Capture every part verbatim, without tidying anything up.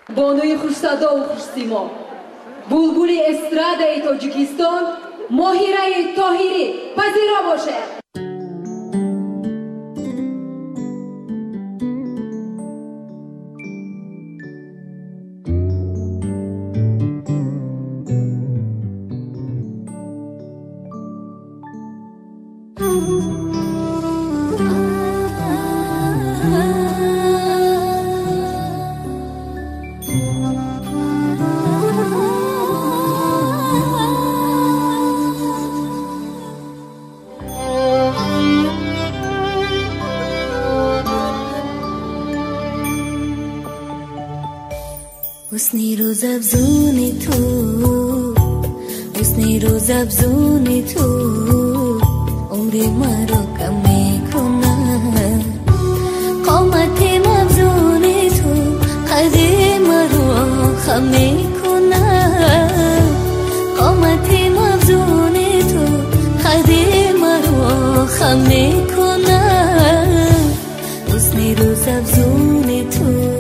بانوی خوش‌صدا و خوش‌سیما، بلبل استرادای تاجیکستان، ماهیره طاهری پذیرا باشه. حسنی روز افزونی تو، حسنی روز افزونی تو، عمری مرا کم میکنه. قامتی مفزونی تو، قدی مرا خم میکنه. قامتی مفزونی تو، قدی مرا خم میکنه. حسنی روز افزونی تو.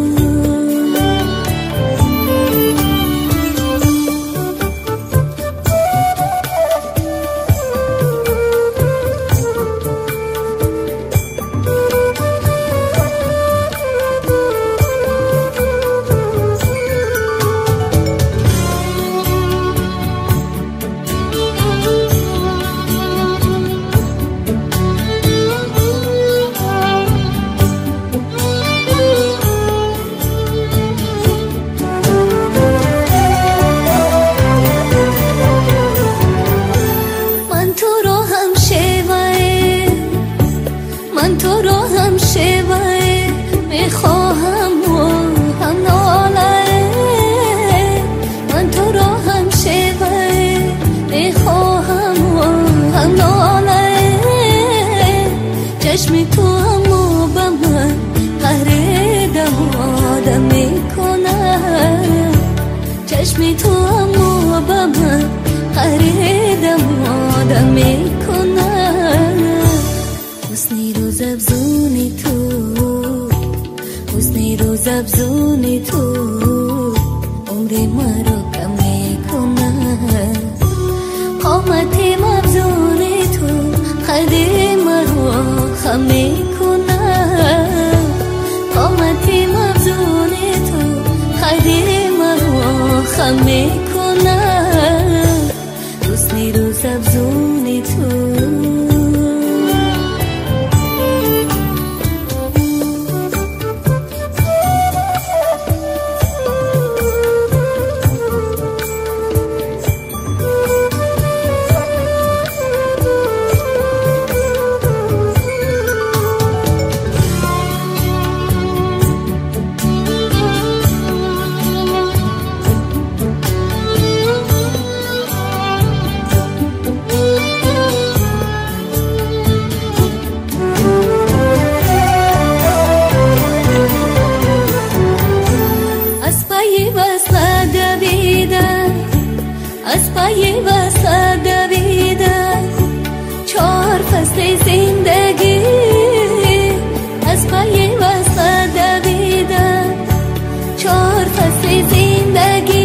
چشمی تو همو با من قهر دم آدم میکنه. چشمی تو همو با من قهر دم آدم میکنه. حسنی روز افزونی تو، حسنی روز افزونی تو، عمری مرا کم میکنه. قامتی مفزونی تو، قدی مرا خم میکنه. قامتی مفزونی تو، قدی مرا خم میکنه. حسنی روز افزونی تو. از پای وسط دویدم چهار فصل زندگی. از پای وسط دویدم چهار فصل زندگی.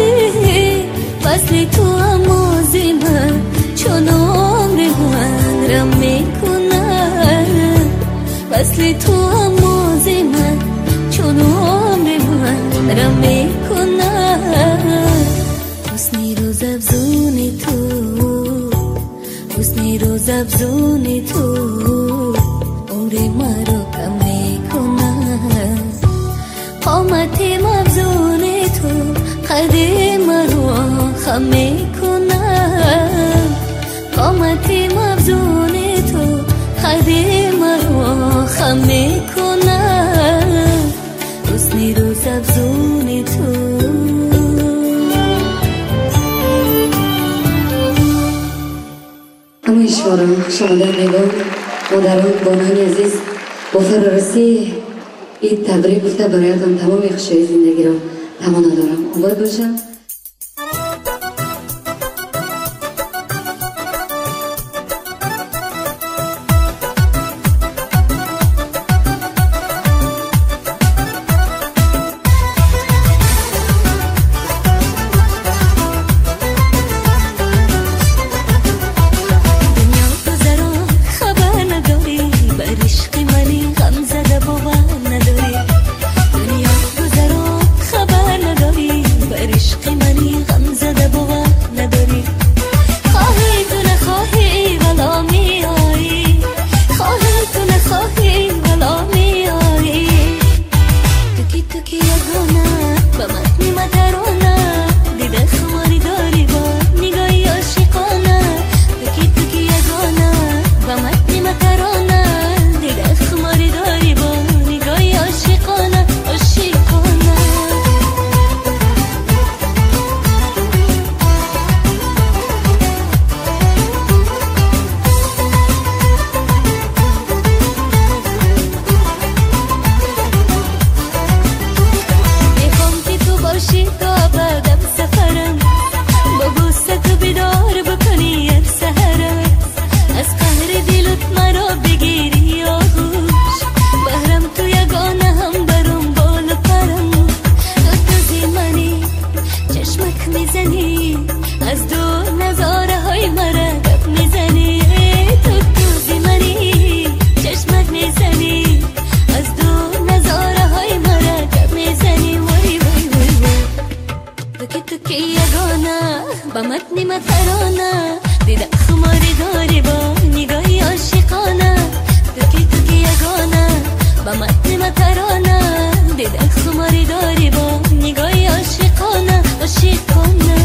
فصل تو آموزی من چون عمر من رم میکنه. فصل تو آموزی من چون عمر من رم میکنه. حسنی روز افزونی تو، حسنی روز افزونی تو، عمری مرا کم میکنه. قامتی مفزونی تو، قدی مرا خم میکنه. قامتی مفزونی تو، قدی مرا خم میکنه. حسنی روز افزونی تو. اما ایشوارم شماندر نگاه مادران بانان عزیز با فرارسی این تبریک گفته برایتان تمام خوشی زندگی را تمانا دارم. آباد باشم. یگانه با متنی مترانه دیده خماری داری با نگاهی عاشقانه تکی تکی یگانه با متنی مترانه دیده خماری داری با نگاهی عاشقانه عاشقانه با متنی مترانه دیده خماری داری با نگاهی عاشقانه تکی تکی یگانه با متنی مترانه دیده خماری داری با نگاهی عاشقانه عاشقانه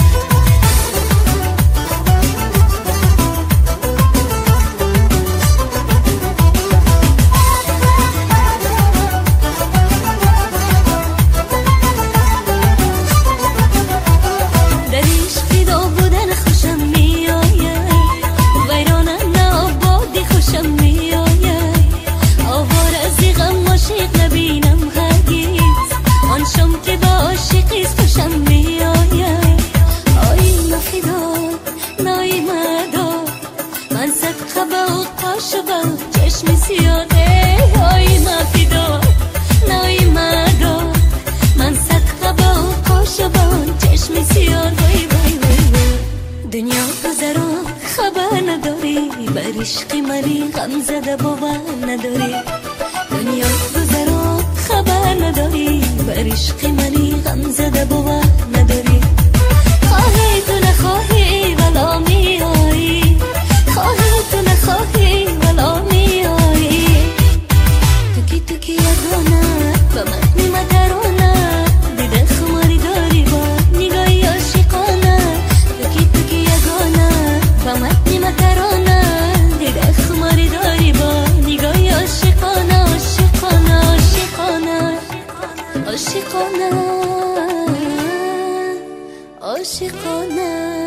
عشق منی غم زده باور نداری دنیا گذرا خبر نداری بر عشق منی غم زده باور نداری خواهی تو نخواهی ولا میایی خواهی تو نخواهی ولا میایی تکی تکی یگانه با متنی مترانه دیده خماری داری با نگاهی عاشقانه تکی تکی یگانه با متنی مترانه دیده خماری داری با نگاهی عاشقانه عاشقانه عاشقانه عاشقانه عاشقانه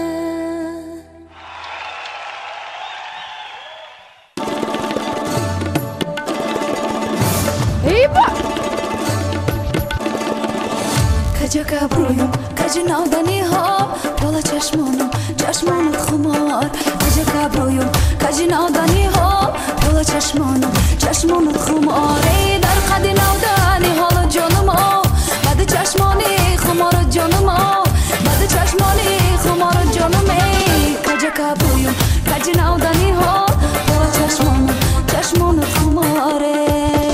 کجا کبرویم کجا نادنی ها بالا چشمانم چشمانت خمار کجا کبرویم کجا نادنی ها بالا چشمانم چشمانت خمار ای در قدی نادنی حالا جانم ها بعد چشمانی خمار جانم ها بعد چشمانی خمار جانم ای کجا کبرویم کجا نادنی ها بالا چشمانم چشمانت خماره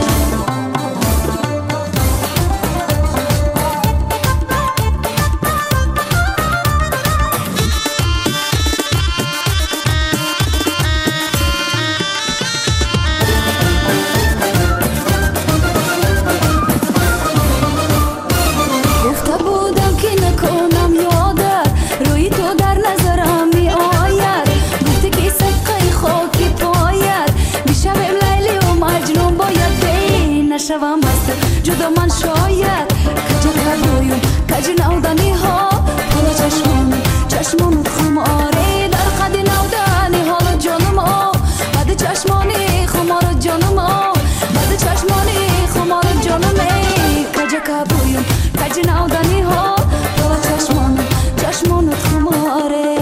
شوام بست جدا من شاید کجا کبرویم کجا نودنی ها حالا چشمان چشمان خماره در قدی نودنی حالا جانم ها بعد چشمانی خمار جانم ها بعد چشمانی خمار جانم ای کجا کبرویم کجا نودنی ها حالا چشمان چشمان خماره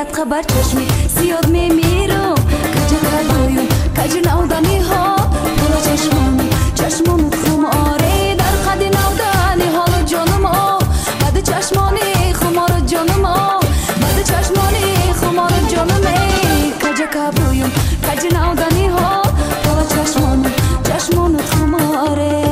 صد خبر چشمی زیاد میمیرم کجا کبرویم کجا نودنی ها بالا چشمانم چشمانت خماره در قد نودنی حالا جانم آ بعد چشمانی خمار جانم آ بعد چشمانی خمار جانم ای کجا کبرویم کجا نودنی ها بالا چشمانم چشمانت خماره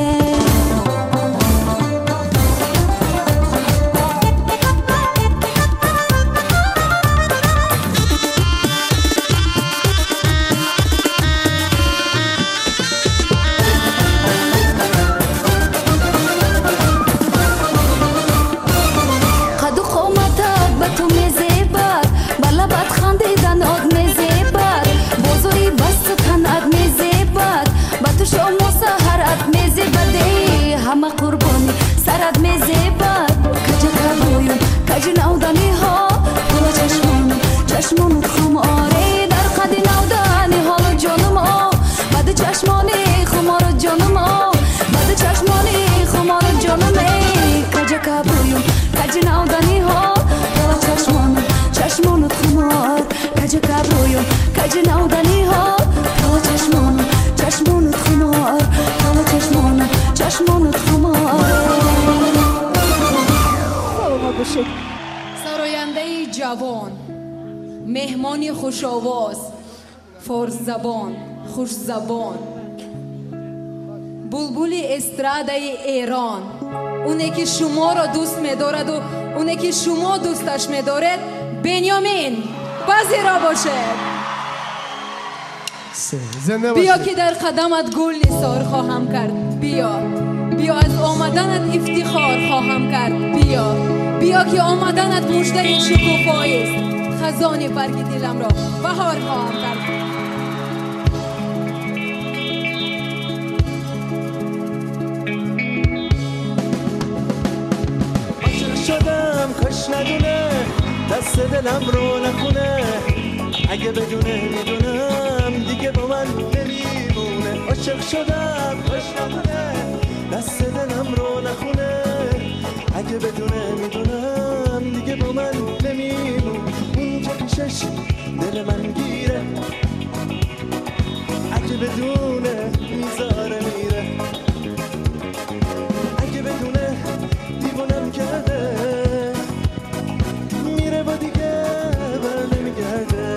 همه قربانی سرد میزیبد کجا کبرویم کجا نودنی ها بالا چشمانم چشمانت خماره در قد نودنی حالا جانم آ بعد چشمانی خمار جانم آ بعد چشمانی خمار جانم ای کجا کبرویم کجا نودنی ها بالا چشمانم چشمانت خمار کجا کبرویم کجا نودنی ها بالا چشمانم چشمانت خمار بالا چشمانم چشمانت خمار سراینده جوان مهمانی خوش آواز فارس زبان خوش زبان بلبل استراده ایران اونه که شما را دوست می‌دارد و اونه که شما دوستش می‌دارد بنیامین پذیرا باشد بیا که در قدمت گل نثار خواهم کرد بیا بیا از آمدنت افتخار خواهم کرد بیا بیا که آمدنت مژده شکوفایی است خزان برگ دلم را بهار خواهم کرد عاشق شدم کاش ندونه دست دلم رو نخونه اگه بدونه میدونم دیگه با من نمیمونه عاشق شدم کاش ندونه دست دلم رو نخونه اگه بدونه میدونم دیگه با من نمیمونه اون که پیشش دل من گیره اگه بدونه میذاره میره اگه بدونه دیوونم کرده میره با دیگه بر نمیگرده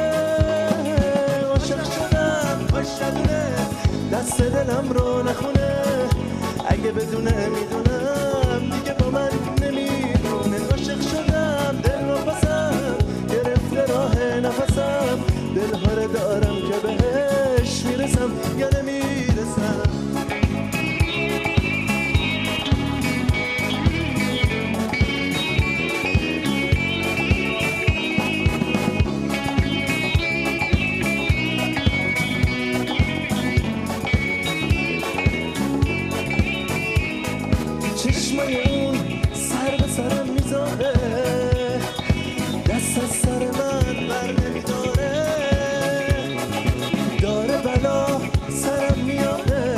عاشق شدم کاش ندونه دست دلم رو نخونه اگه بدونه میدونم دیگه با من نمیدونه عاشق شدم دل رو پسم گرفته راه نفسم دل هاره دارم که بهش میرسم یا نمیرسم چشمای اون سر به سرم میذاره دست از سر من بر نمیداره داره بلا سرم میاره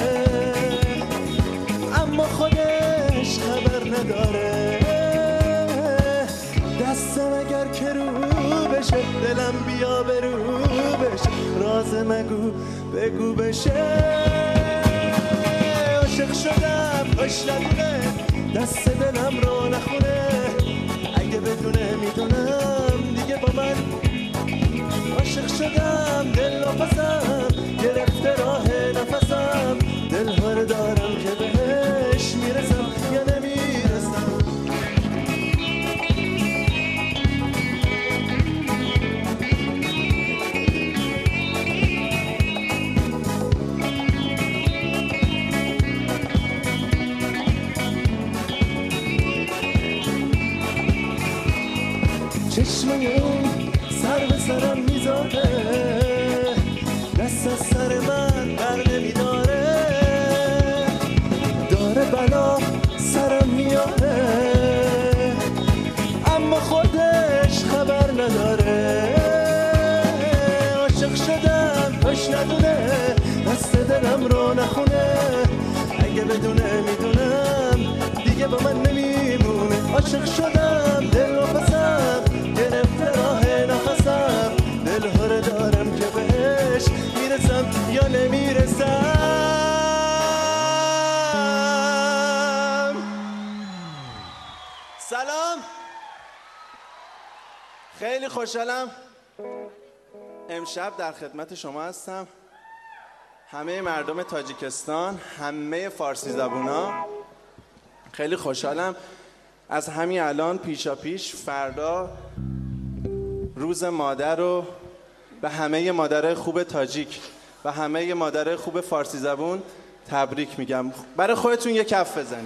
اما خودش خبر نداره دستم اگر که رو بشه دلم بیا به رو بشه راز مگو بگو بشه عاشق شدم کاش ندونه دست دلم رو نخونه اگه بدونه میدونم دیگه با من عاشق شدم دل و پسم گرفته راه نفسم دل هاره دارم که بهش میرسم یا نمیرسم چشمای اون سر به سرم میذاره دست از سر من بر نمیداره داره بلا سرم میاره اما خودش خبر نداره عاشق شدم کاش ندونه دست دلم رو نخونه اگه بدونه میدونم دیگه با من نمیمونه عاشق شدم دل و پسم گرفته راه نخونه سلام، خیلی خوشحالم امشب در خدمت شما هستم. همه مردم تاجیکستان، همه فارسی زبونا، خیلی خوشحالم. از همین الان پیشا پیش فردا روز مادر رو به همه مادرای خوب تاجیک و همه مادرای خوب فارسی زبون تبریک میگم. برای خودتون یه کف بزنید.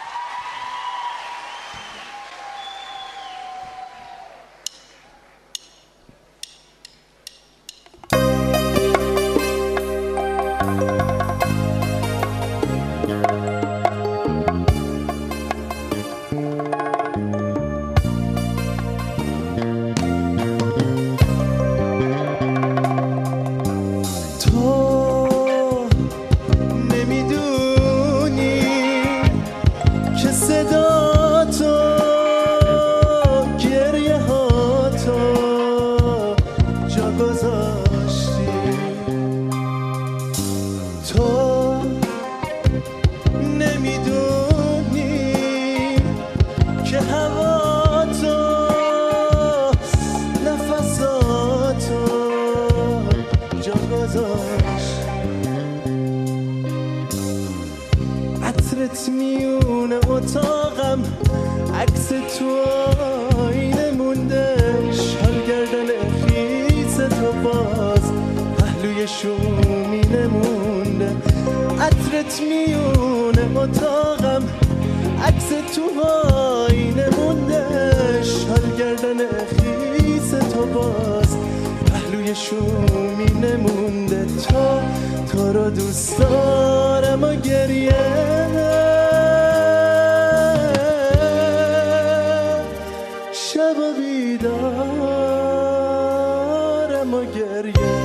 عطرت میونه اتاقم، عکس تو آینه مونده، شال گردن خیس تو باز پهلوی شومینه مونده. عطرت میونه اتاقم، عکس تو آینه مونده، شال گردن خیس تو باز پهلوی شومینه مونده. تا تو رو دوست دارم و گریه شب و بیدارم و گریه.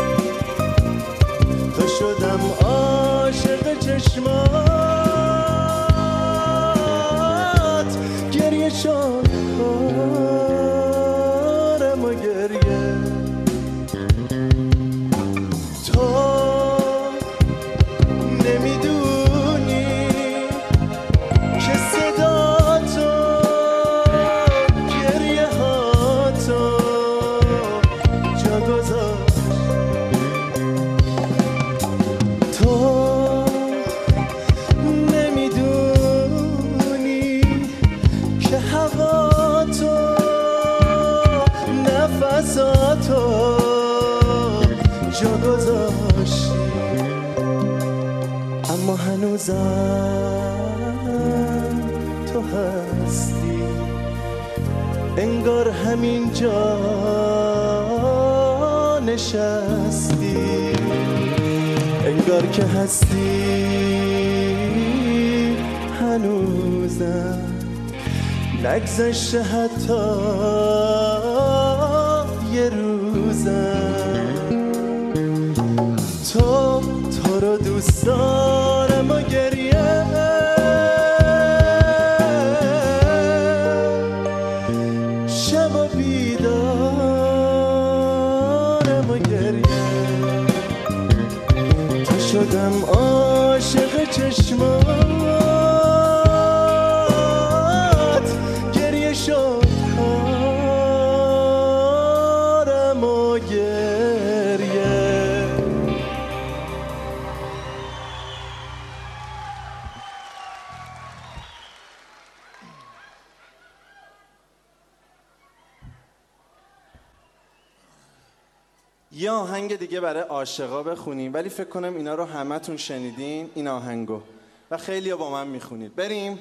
تو شدم عاشق چشمات، گریه شد کارم و گریه. تو نمیدونی که صدا تو گریه ها تو جا گذاشت. تو نمیدونی که هوا تو نفساتو جا گذاشتی، اما هنوزم تو هستی. انگار همین جا نشستی، انگار که هستی هنوزم. نگذشته حتی یه روزم. تو تو رو دوست دارم و گریه شب و بیدارم و گریه. تو شدم عاشق چشمات، گریه شد کارم و گریه. یه آهنگ دیگه برای عاشقا بخونیم، ولی فکر کنم اینا رو همتون شنیدین این آهنگو و خیلی با من میخونید. بریم.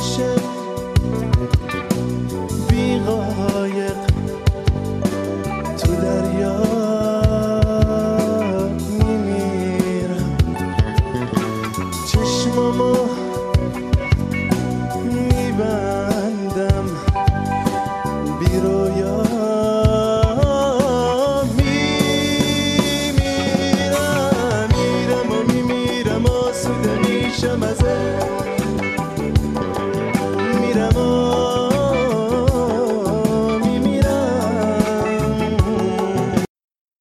عاشق بی قایق تو دریا میمیرم چشمامو میبندم بی رویا میمیرم میرم و میمیرم آسوده میشم ازت